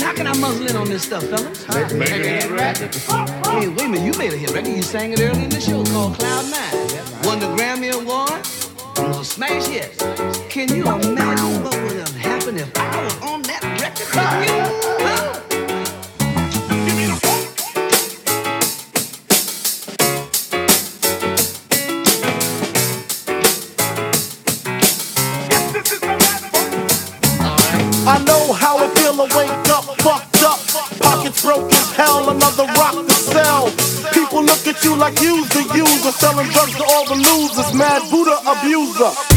How can I muzzle in on this stuff, fellas? Make a hit record. Hey, wait a minute, you made a hit record. You sang it early in the show called Cloud 9. Won the Grammy Award. It was a smash hit. Can you imagine what would have happened if I was on that record with you? Huh? I know how it feel to wake up, fucked up. Pockets broke as hell, another rock to sell. People look at you like you's the user, selling drugs to all the losers, mad Buddha abuser.